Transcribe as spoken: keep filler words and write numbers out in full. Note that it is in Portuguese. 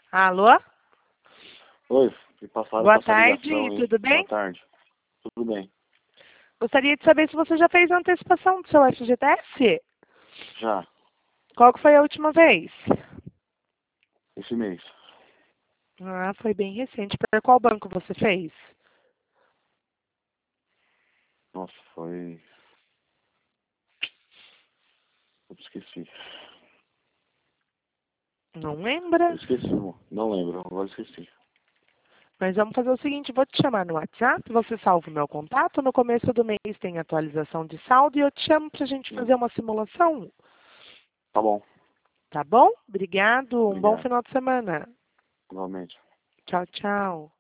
Alô? Oi, me passaram Boa essa tarde, ligação aí. tudo Boa bem? tarde. Tudo bem? Gostaria de saber se você já fez a antecipação do seu F G T S. Já, Qual que foi a última vez? esse mês. Ah, foi bem recente. Para qual banco você fez? Nossa, foi... Eu esqueci. Não Eu lembra? esqueci, amor. Não lembro, agora esqueci. Mas vamos fazer o seguinte, vou te chamar no WhatsApp, você salva o meu contato, no começo do mês tem atualização de saldo e eu te chamo para a gente Sim. fazer uma simulação. Tá bom, Tá bom? Obrigado, um bom obrigado. final de semana. Igualmente. Tchau, tchau.